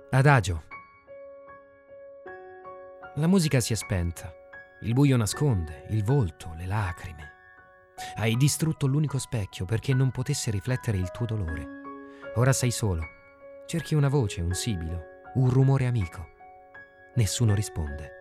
Adagio. La musica si è spenta. Il buio nasconde il volto, le lacrime. Hai distrutto l'unico specchio perché non potesse riflettere il tuo dolore. Ora sei solo. Cerchi una voce, un sibilo, un rumore amico. Nessuno risponde.